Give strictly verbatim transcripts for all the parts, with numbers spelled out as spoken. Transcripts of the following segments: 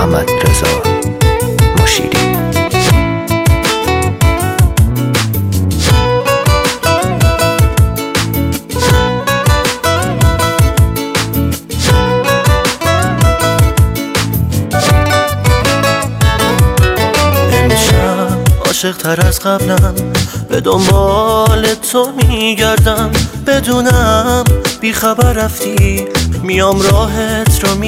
محمد رضا مشیری. عاشق تر از قبلم به دنبال تو میگردم، بدونم بی خبر رفتی میام راهت رو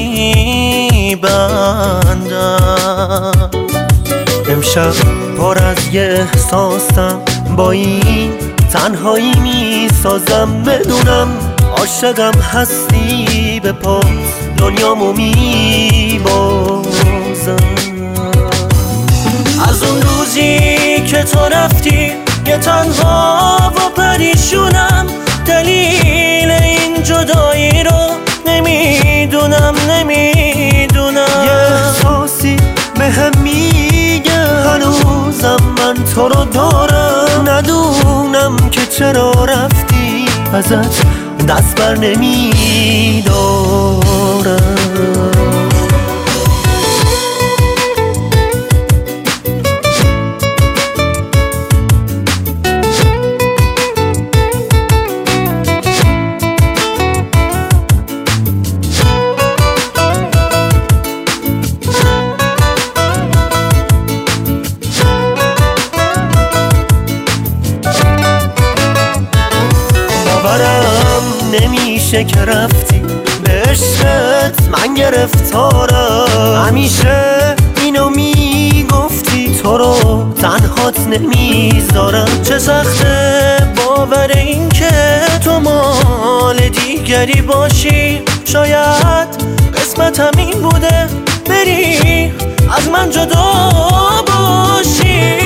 میبندم. امشب پر از یه احساسم، با این تنهایی میسازم، بدونم عاشقم هستی، به پاس دنیامو میبازم. از اون روزی که تو رفتی یه تنها و پریشونم، دلیل این جدایی رو نمیدونم نمیدونم. یه احساسی بهم میگه هنوزم من تو رو دارم، ندونم که چرا رفتی ازت دست بر نمیدارم. نمیشه که رفتی، به عشقت من گرفتارم. همیشه اینو میگفتی تو رو تنهات نمیذارم. چه سخته باور این که تو مال دیگری باشی، شاید قسمتم این بوده بری از من جدا باشی.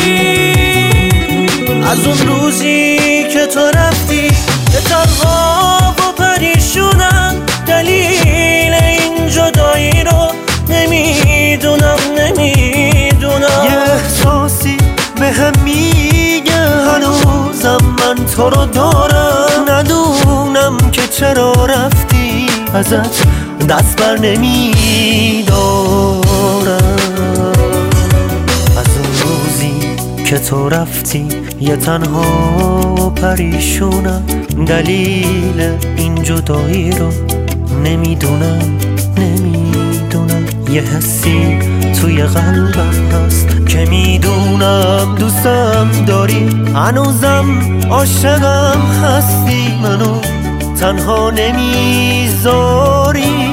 از اون روزی که تو رفتی یه تنها و پریشونم، دلیل این جدایی رو نمیدونم نمیدونم. یه احساسی بهم میگه هنوزم من تو رو دارم، ندونم که چرا رفتی ازت دست بر نمیدارم. از اون روزی که تو رفتی یه تنها و پریشونم، دلیل این جدایی رو نمیدونم نمیدونم. یه حسی توی قلبم هست که میدونم دوستم داری، هنوزم عاشقم هستی، منو تنها نمیذاری.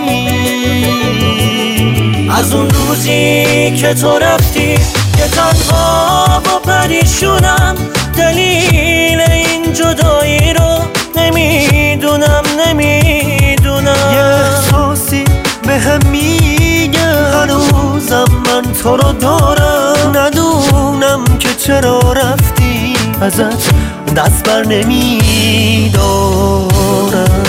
از اون روزی که تو رفتی یه تنها و پریشونم، دلیل این جدایی رو نمیدونم نمیدونم. یه احساسی بهم میگه هنوزم من تو رو دارم، ندونم که چرا رفتی ازت دست بر نمیدارم.